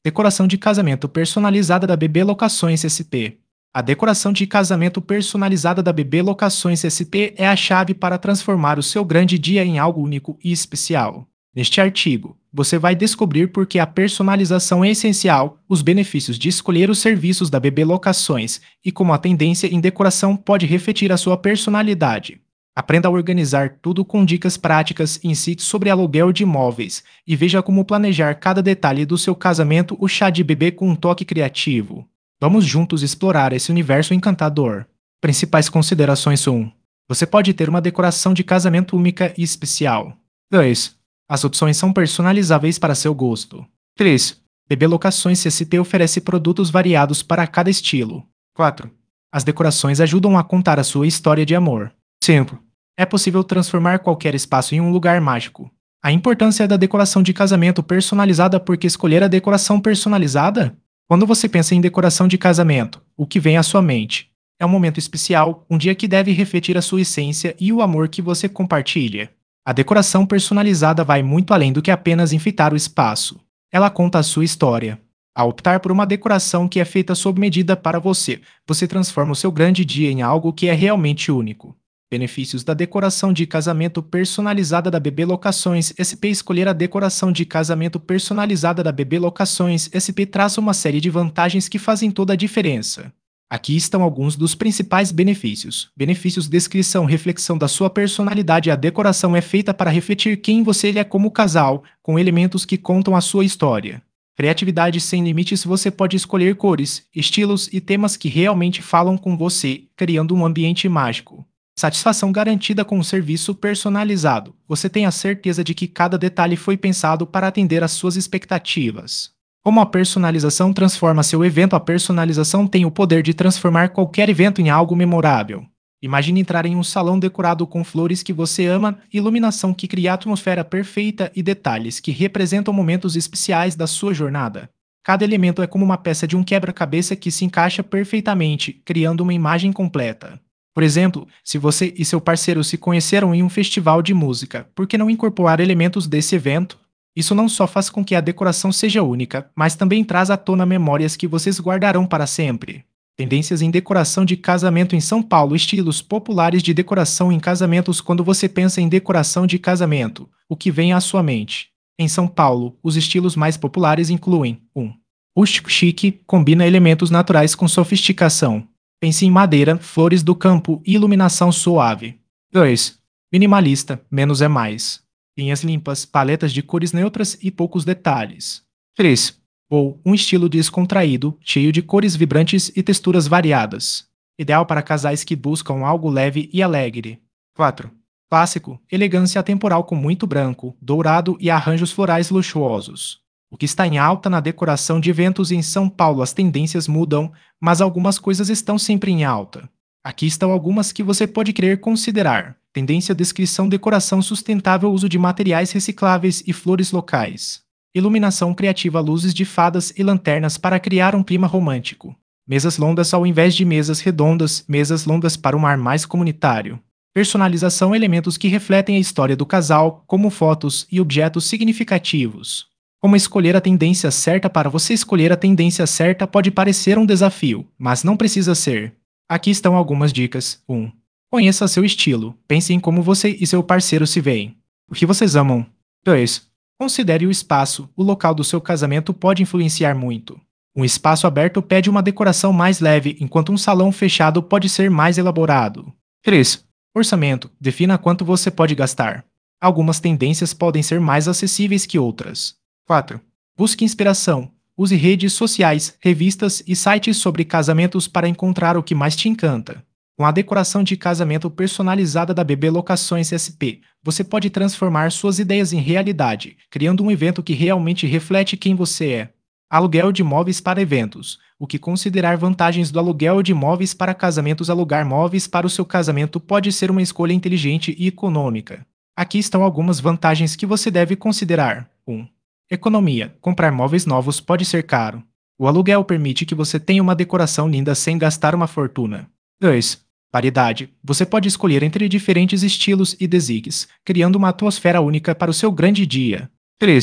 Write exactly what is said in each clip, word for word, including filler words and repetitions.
Decoração de casamento personalizada da B B Locações S P. A decoração de casamento personalizada da B B Locações S P é a chave para transformar o seu grande dia em algo único e especial. Neste artigo, você vai descobrir por que a personalização é essencial, os benefícios de escolher os serviços da B B Locações e como a tendência em decoração pode refletir a sua personalidade. Aprenda a organizar tudo com dicas práticas e insights sobre aluguel de imóveis e veja como planejar cada detalhe do seu casamento ou chá de bebê com um toque criativo. Vamos juntos explorar esse universo encantador. Principais considerações um. Você pode ter uma decoração de casamento única e especial. dois. As opções são personalizáveis para seu gosto. três. B B Locações C S P oferece produtos variados para cada estilo. quatro. As decorações ajudam a contar a sua história de amor. cinco. É possível transformar qualquer espaço em um lugar mágico. A importância da decoração de casamento personalizada. Por que escolher a decoração personalizada? Quando você pensa em decoração de casamento, o que vem à sua mente? É um momento especial, um dia que deve refletir a sua essência e o amor que você compartilha. A decoração personalizada vai muito além do que apenas enfeitar o espaço. Ela conta a sua história. Ao optar por uma decoração que é feita sob medida para você, você transforma o seu grande dia em algo que é realmente único. Benefícios da decoração de casamento personalizada da B B Locações S P. Escolher a decoração de casamento personalizada da B B Locações S P traz uma série de vantagens que fazem toda a diferença. Aqui estão alguns dos principais benefícios. Benefícios: descrição, reflexão da sua personalidade. A decoração é feita para refletir quem você é como casal, com elementos que contam a sua história. Criatividade sem limites. Você pode escolher cores, estilos e temas que realmente falam com você, criando um ambiente mágico. Satisfação garantida com um serviço personalizado. Você tem a certeza de que cada detalhe foi pensado para atender às suas expectativas. Como a personalização transforma seu evento? A personalização tem o poder de transformar qualquer evento em algo memorável. Imagine entrar em um salão decorado com flores que você ama, iluminação que cria a atmosfera perfeita e detalhes que representam momentos especiais da sua jornada. Cada elemento é como uma peça de um quebra-cabeça que se encaixa perfeitamente, criando uma imagem completa. Por exemplo, se você e seu parceiro se conheceram em um festival de música, por que não incorporar elementos desse evento? Isso não só faz com que a decoração seja única, mas também traz à tona memórias que vocês guardarão para sempre. Tendências em decoração de casamento em São Paulo. Estilos populares de decoração em casamentos. Quando você pensa em decoração de casamento, o que vem à sua mente? Em São Paulo, os estilos mais populares incluem um. Rústico chique, combina elementos naturais com sofisticação. Pense em madeira, flores do campo e iluminação suave. dois. Minimalista, menos é mais. Linhas limpas, paletas de cores neutras e poucos detalhes. três. Ou um estilo descontraído, cheio de cores vibrantes e texturas variadas. Ideal para casais que buscam algo leve e alegre. quatro. Clássico, elegância atemporal com muito branco, dourado e arranjos florais luxuosos. O que está em alta na decoração de eventos em São Paulo? As tendências mudam, mas algumas coisas estão sempre em alta. Aqui estão algumas que você pode querer considerar. Tendência: descrição, decoração sustentável, uso de materiais recicláveis e flores locais. Iluminação criativa, luzes de fadas e lanternas para criar um clima romântico. Mesas longas ao invés de mesas redondas, mesas longas para um ar mais comunitário. Personalização, elementos que refletem a história do casal, como fotos e objetos significativos. Como escolher a tendência certa? Para você escolher a tendência certa pode parecer um desafio, mas não precisa ser. Aqui estão algumas dicas. um. Conheça seu estilo. Pense em como você e seu parceiro se veem. O que vocês amam. dois. Considere o espaço. O local do seu casamento pode influenciar muito. Um espaço aberto pede uma decoração mais leve, enquanto um salão fechado pode ser mais elaborado. três. Orçamento. Defina quanto você pode gastar. Algumas tendências podem ser mais acessíveis que outras. quatro. Busque inspiração. Use redes sociais, revistas e sites sobre casamentos para encontrar o que mais te encanta. Com a decoração de casamento personalizada da B B Locações S P, você pode transformar suas ideias em realidade, criando um evento que realmente reflete quem você é. Aluguel de móveis para eventos. O que considerar? Vantagens do aluguel de móveis para casamentos. Alugar móveis para o seu casamento pode ser uma escolha inteligente e econômica. Aqui estão algumas vantagens que você deve considerar. um. Economia. Comprar móveis novos pode ser caro. O aluguel permite que você tenha uma decoração linda sem gastar uma fortuna. dois. Variedade. Você pode escolher entre diferentes estilos e desigues, criando uma atmosfera única para o seu grande dia. três.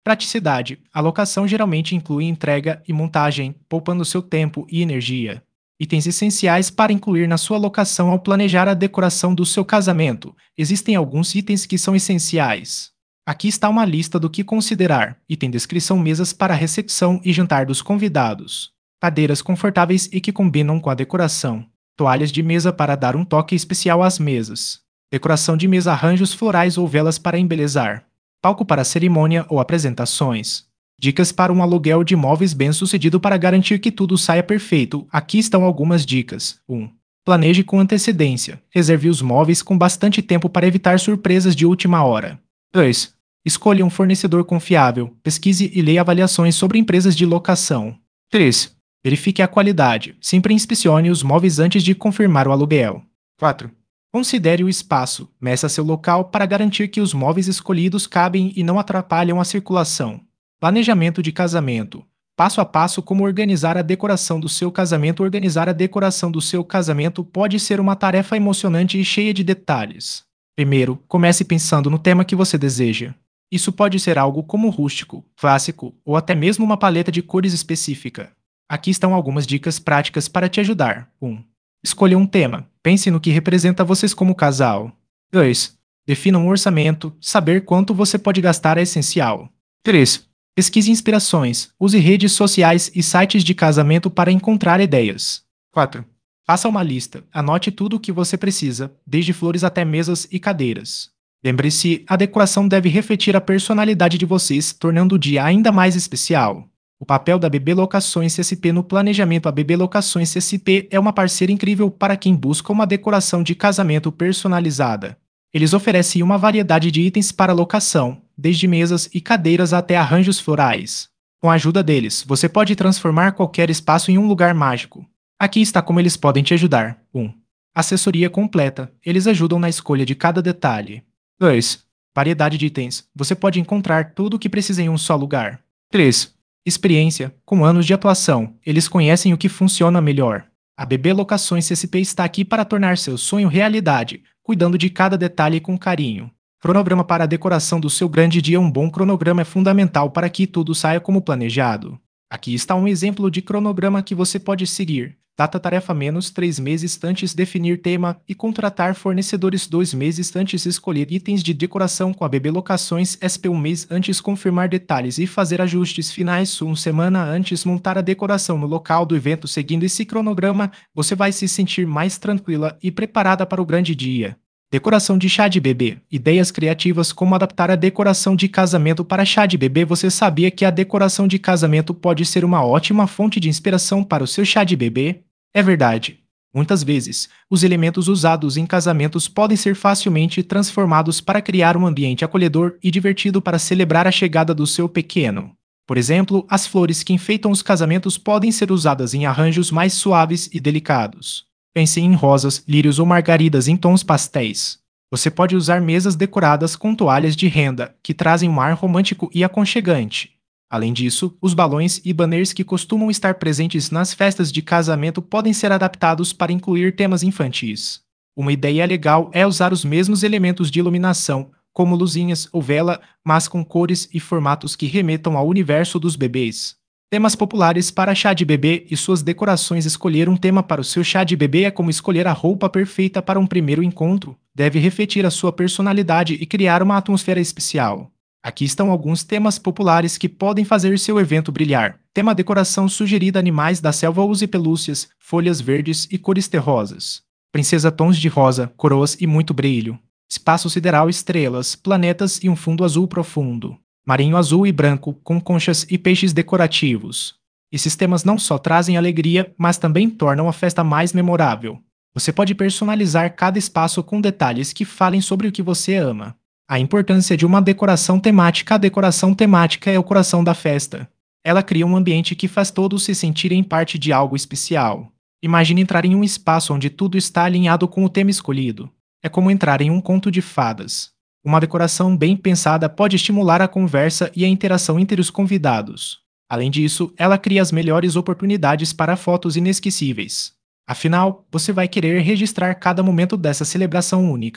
Praticidade. A locação geralmente inclui entrega e montagem, poupando seu tempo e energia. Itens essenciais para incluir na sua locação ao planejar a decoração do seu casamento. Existem alguns itens que são essenciais. Aqui está uma lista do que considerar. Item descrição: mesas para a recepção e jantar dos convidados. Cadeiras confortáveis e que combinam com a decoração. Toalhas de mesa para dar um toque especial às mesas. Decoração de mesa: arranjos florais ou velas para embelezar. Palco para cerimônia ou apresentações. Dicas para um aluguel de móveis bem-sucedido para garantir que tudo saia perfeito. Aqui estão algumas dicas. um. Planeje com antecedência. Reserve os móveis com bastante tempo para evitar surpresas de última hora. dois. Escolha um fornecedor confiável. Pesquise e leia avaliações sobre empresas de locação. três. Verifique a qualidade. Sempre inspecione os móveis antes de confirmar o aluguel. quatro. Considere o espaço. Meça seu local para garantir que os móveis escolhidos cabem e não atrapalham a circulação. Planejamento de casamento. Passo a passo como organizar a decoração do seu casamento. Organizar a decoração do seu casamento pode ser uma tarefa emocionante e cheia de detalhes. Primeiro, comece pensando no tema que você deseja. Isso pode ser algo como rústico, clássico ou até mesmo uma paleta de cores específica. Aqui estão algumas dicas práticas para te ajudar. um. Escolha um tema. Pense no que representa vocês como casal. dois. Defina um orçamento. Saber quanto você pode gastar é essencial. três. Pesquise inspirações. Use redes sociais e sites de casamento para encontrar ideias. quatro. Faça uma lista. Anote tudo o que você precisa, desde flores até mesas e cadeiras. Lembre-se, a decoração deve refletir a personalidade de vocês, tornando o dia ainda mais especial. O papel da B B Locações S P no planejamento. A B B Locações S P é uma parceira incrível para quem busca uma decoração de casamento personalizada. Eles oferecem uma variedade de itens para locação, desde mesas e cadeiras até arranjos florais. Com a ajuda deles, você pode transformar qualquer espaço em um lugar mágico. Aqui está como eles podem te ajudar. um. Assessoria completa. Eles ajudam na escolha de cada detalhe. dois. Variedade de itens. Você pode encontrar tudo o que precisa em um só lugar. três. Experiência. Com anos de atuação, eles conhecem o que funciona melhor. A B B Locações S P está aqui para tornar seu sonho realidade, cuidando de cada detalhe com carinho. Cronograma para a decoração do seu grande dia. Um bom cronograma é fundamental para que tudo saia como planejado. Aqui está um exemplo de cronograma que você pode seguir. Data tarefa menos três meses antes definir tema e contratar fornecedores dois meses antes escolher itens de decoração com a B B Locações S P um mês antes confirmar detalhes e fazer ajustes finais uma semana antes montar a decoração no local do evento. Seguindo esse cronograma, você vai se sentir mais tranquila e preparada para o grande dia. Decoração de chá de bebê. Ideias criativas como adaptar a decoração de casamento para chá de bebê. Você sabia que a decoração de casamento pode ser uma ótima fonte de inspiração para o seu chá de bebê? É verdade. Muitas vezes, os elementos usados em casamentos podem ser facilmente transformados para criar um ambiente acolhedor e divertido para celebrar a chegada do seu pequeno. Por exemplo, as flores que enfeitam os casamentos podem ser usadas em arranjos mais suaves e delicados. Pense em rosas, lírios ou margaridas em tons pastéis. Você pode usar mesas decoradas com toalhas de renda, que trazem um ar romântico e aconchegante. Além disso, os balões e banners que costumam estar presentes nas festas de casamento podem ser adaptados para incluir temas infantis. Uma ideia legal é usar os mesmos elementos de iluminação, como luzinhas ou vela, mas com cores e formatos que remetam ao universo dos bebês. Temas populares para chá de bebê e suas decorações. Escolher um tema para o seu chá de bebê é como escolher a roupa perfeita para um primeiro encontro. Deve refletir a sua personalidade e criar uma atmosfera especial. Aqui estão alguns temas populares que podem fazer seu evento brilhar. Tema decoração sugerida: animais da selva. Use pelúcias, folhas verdes e cores terrosas. Princesa, tons de rosa, coroas e muito brilho. Espaço sideral, estrelas, planetas e um fundo azul profundo. Marinho azul e branco, com conchas e peixes decorativos. Esses temas não só trazem alegria, mas também tornam a festa mais memorável. Você pode personalizar cada espaço com detalhes que falem sobre o que você ama. A importância de uma decoração temática. A decoração temática é o coração da festa. Ela cria um ambiente que faz todos se sentirem parte de algo especial. Imagine entrar em um espaço onde tudo está alinhado com o tema escolhido. É como entrar em um conto de fadas. Uma decoração bem pensada pode estimular a conversa e a interação entre os convidados. Além disso, ela cria as melhores oportunidades para fotos inesquecíveis. Afinal, você vai querer registrar cada momento dessa celebração única.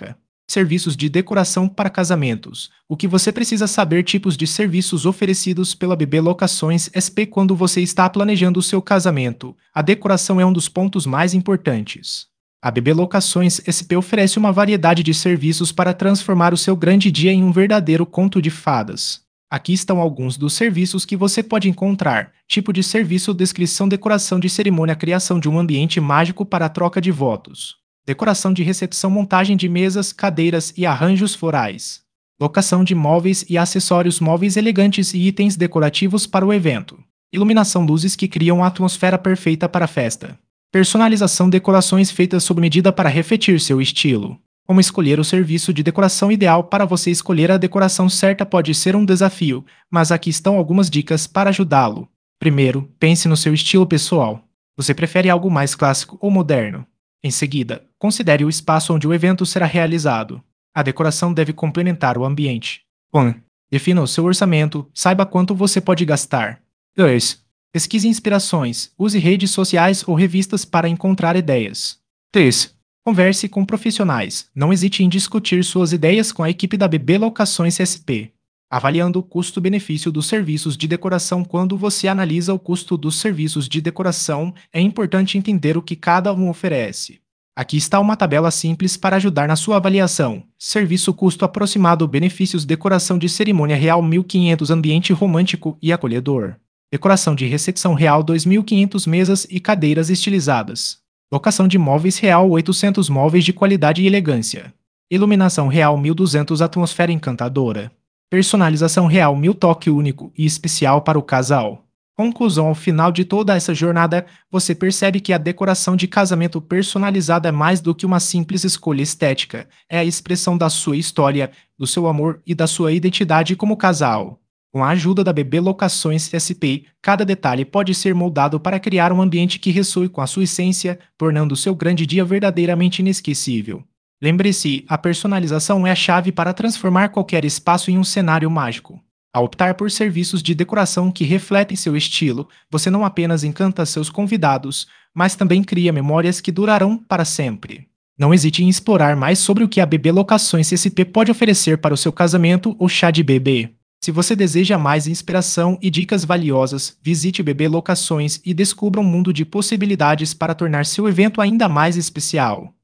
Serviços de decoração para casamentos. O que você precisa saber tipos de serviços oferecidos pela B B Locações S P quando você está planejando o seu casamento. A decoração é um dos pontos mais importantes. A B B Locações S P oferece uma variedade de serviços para transformar o seu grande dia em um verdadeiro conto de fadas. Aqui estão alguns dos serviços que você pode encontrar: tipo de serviço, descrição, decoração de cerimônia, criação de um ambiente mágico para a troca de votos. Decoração de recepção, montagem de mesas, cadeiras e arranjos florais. Locação de móveis e acessórios, móveis elegantes e itens decorativos para o evento. Iluminação, luzes que criam a atmosfera perfeita para a festa. Personalização, decorações feitas sob medida para refletir seu estilo. Como escolher o serviço de decoração ideal. Para você escolher a decoração certa pode ser um desafio, mas aqui estão algumas dicas para ajudá-lo. Primeiro, pense no seu estilo pessoal. Você prefere algo mais clássico ou moderno? Em seguida, considere o espaço onde o evento será realizado. A decoração deve complementar o ambiente. um. Defina o seu orçamento, saiba quanto você pode gastar. dois. Pesquise inspirações, use redes sociais ou revistas para encontrar ideias. três. Converse com profissionais, não hesite em discutir suas ideias com a equipe da B B Locações S P. Avaliando o custo-benefício dos serviços de decoração. Quando você analisa o custo dos serviços de decoração, é importante entender o que cada um oferece. Aqui está uma tabela simples para ajudar na sua avaliação. Serviço custo aproximado, benefícios, decoração de cerimônia real mil e quinhentos, ambiente romântico e acolhedor. Decoração de recepção real dois mil e quinhentos, mesas e cadeiras estilizadas. Locação de móveis real oitocentos, móveis de qualidade e elegância. Iluminação real mil e duzentos, atmosfera encantadora. Personalização real mil, toque único e especial para o casal. Conclusão: ao final de toda essa jornada, você percebe que a decoração de casamento personalizada é mais do que uma simples escolha estética. É a expressão da sua história, do seu amor e da sua identidade como casal. Com a ajuda da B B Locações S P, cada detalhe pode ser moldado para criar um ambiente que ressoe com a sua essência, tornando o seu grande dia verdadeiramente inesquecível. Lembre-se, a personalização é a chave para transformar qualquer espaço em um cenário mágico. Ao optar por serviços de decoração que refletem seu estilo, você não apenas encanta seus convidados, mas também cria memórias que durarão para sempre. Não hesite em explorar mais sobre o que a B B Locações S P pode oferecer para o seu casamento ou chá de bebê. Se você deseja mais inspiração e dicas valiosas, visite B B Locações e descubra um mundo de possibilidades para tornar seu evento ainda mais especial.